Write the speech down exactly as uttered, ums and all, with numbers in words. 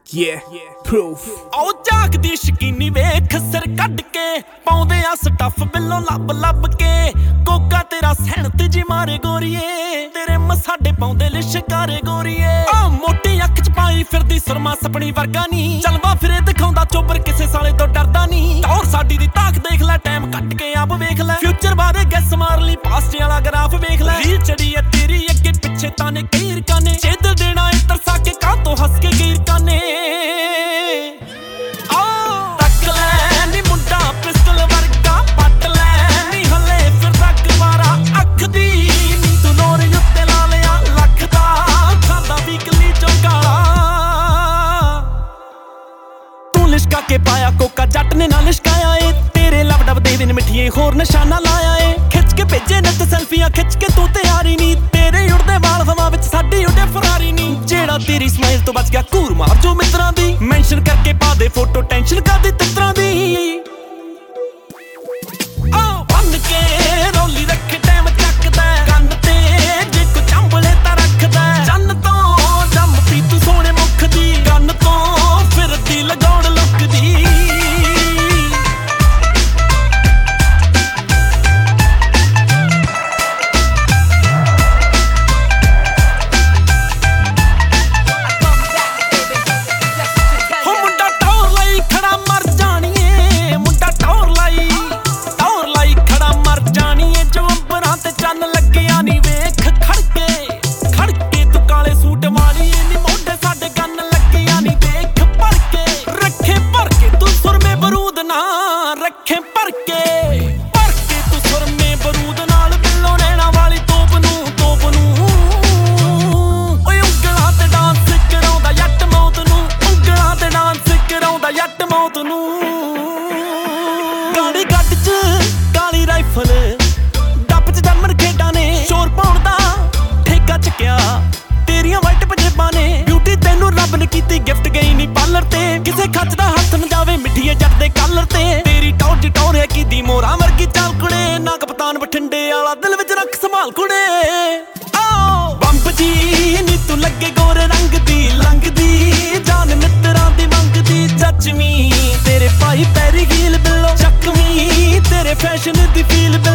Yeah, proof. ਉਹ ਝਾਕਦੀ ਸ਼ਕੀਨੀ ਵੇਖ ਸਿਰ ਕੱਢ ਕੇ ਪਾਉਂਦੇ ਆ ਸਟੱਫ ਬਿੱਲੋਂ ਲੱਭ ਲੱਭ ਕੇ ਕੋਕਾ ਤੇਰਾ ਸਹਿਣਤ ਜੀ ਮਾਰੇ ਗੋਰੀਏ ਤੇਰੇ ਮਸਾਡੇ ਪਾਉਂਦੇ ਲਿਸ਼ਕਾਰੇ ਗੋਰੀਏ ਆ ਮੋਟੀ ਅੱਖ ਚ ਪਾਈ ਫਿਰਦੀ ਸੁਰਮਾ ਸਪਣੀ ਵਰਗਾ ਨਹੀਂ ਚਲਵਾ ਫਿਰੇ ਦਿਖਾਉਂਦਾ ਚੋਬਰ ਕਿਸੇ ਸਾਲੇ ਤੋਂ ਡਰਦਾ ਨਹੀਂ ਔਰ ਸਾਡੀ ਦੀ ਤਾਕ ਦੇਖ ਲੈ ਟਾਈਮ ਕੱਟ ਕੇ ਆਪ ਵੇਖ ਲੈ ਫਿਊਚਰ ਬਾਰੇ ਗੈਸ ਮਾਰ ਲਈ ਪਾਸਟ ਵਾਲਾ ਗ੍ਰਾਫ ਵੇਖ ਲੈ ਰੀਲ ਚੜੀ ਐ ਤੇਰੀ ਅੱਗੇ ਪਿੱਛੇ ਤਾਂ ਨੇ ਕਈ ਰਕਾਨੇ ਚੇਦ ਦੇਣਾ ਏ ਤਰਸਾ ਕੇ ਕਾਹ ਤੋਂ ਹੱਸ ਕੇ ਗਈ ਰਕਾਨੇ ਲਿਸ਼ਕਾ ਕੇ ਪਾਇਆ ਕੋਕਾ ਜੱਟ ਨੇ ਨਾ ਲਿਸ਼ਕਾਇਆ ਏ ਤੇਰੇ ਲਵ ਡਬ ਦੇ ਵਿਨ ਮਿੱਠੀਏ ਹੋਰ ਨਿਸ਼ਾਨਾ ਲਾਇਆ ਏ ਖਿੱਚ ਕੇ ਭੇਜੇ ਨੱਤ ਸੈਲਫੀਆਂ ਖਿੱਚ ਕੇ ਤੂੰ ਤਿਆਰੀ ਨਹੀਂ ਤੇਰੇ ਉੜਦੇ ਵਾਲ ਹਵਾ ਵਿੱਚ ਸਾਡੀ ਉੱਡੇ ਫਰਾਰੀ ਨਹੀਂ ਜਿਹੜਾ ਤੇਰੀ ਸਮਾਈਲ ਤੋਂ ਬਚ ਗਿਆ ਘੂਰ ਮਾਰ ਜੋ ਮਿੱਤਰਾਂ ਦੀ ਮੈਂਸ਼ਨ ਕਰਕੇ ਪਾ ਦੇ ਫੋਟੋ ਟੈਨਸ਼ਨ ਕਰਦੀ ਤਿੱਤਰਾਂ ਦੀ ਆ ਬੰਨ ਕੇ ਰੋਲੀ ਰੱਖ ਟਾਈਮ ਚੱਕਦਾ ਕੰਨ ਤੇ ਜੇ ਕੋ ਚੰਬਲੇ ਤਾਂ ਰੱਖਦਾ ਚੰਨ ਤੋਂ ਜੰਮਦੀ ਤੂੰ ਸੋਹਣੇ ਮੁਖ ਦੀ ਕੰਨ ਤੋਂ ਫਿਰਦੀ ਲਗਾਉਣ ਰੱਖੇ ਭਰ ਕੇ ਭਰ ਕੇ ਤੂੰ ਸੁਰਮੇ ਬਰੂਦ ਨਾਲ ਬਿੱਲੋ ਨੈਣਾ ਵਾਲੀ ਤੋਪ ਨੂੰ ਤੋਪ ਨੂੰ ਓਏ ਉਂਗਲਾਂ ਤੇ ਡਾਂਸ ਕਰਾਉਂਦਾ ਜੱਟ ਮੌਤ ਨੂੰ ਉਂਗਲਾਂ ਤੇ ਡਾਂਸ ਕਰਾਉਂਦਾ ਜੱਟ ਮੌਤ ਨੂੰ ਗਾੜੀ ਗੱਡ ਚ ਕਾਲੀ ਰਾਈਫਲ ਡੱਬ ਚ ਜੰਮਣ ਖੇਡਾਂ ਨੇ ਸ਼ੋਰ ਪਾਉਣ ਦਾ ਠੇਕਾ ਚੱਕਿਆ ਤੇਰੀਆਂ ਵਾਈਟ ਪੰਜੇਬਾਂ ਨੇ ਬਿਊਟੀ ਤੈਨੂੰ ਰੱਬ ਨੇ ਕੀਤੀ ਗਿਫਟ ਗਈ ਨਹੀਂ ਪਾਰਲਰ ਤੇ ਕਿਸੇ ਖੱਚ ਦਾ ਹੱਥ ਨਾ ਜਾਵੇ ਮਿੱਠੀਏ ਜੱਟ ਦੇ ਕਾਲਰ ਤੇ ਟੌਰ ਟੌਰ ਹੈ ਕੀ ਮੋਰਾਂ ਵਰਗੀ ਚਾਲ ਕੁੜੇ ਨਾ ਕਪਤਾਨ ਬਠਿੰਡੇ ਵਾਲਾ ਦਿਲ ਵਿੱਚ ਰੱਖ ਸੰਭਾਲ ਕੁੜੇ ਓ ਬੰਬ ਜੀ ਨੀ ਤੂੰ ਲੱਗੇ ਗੋਰੇ ਰੰਗ ਦੀ ਲੰਘਦੀ ਜਾਨ ਮਿੱਤਰਾਂ ਦੀ ਮੰਗਦੀ ਜੱਜਵੀਂ ਤੇਰੇ ਪਾਈ ਪੈਰੀ ਹੀਲ ਬਿੱਲੋ ਚੱਕਵੀਂ ਤੇਰੇ ਫੈਸ਼ਨ ਦੀ ਫੀਲ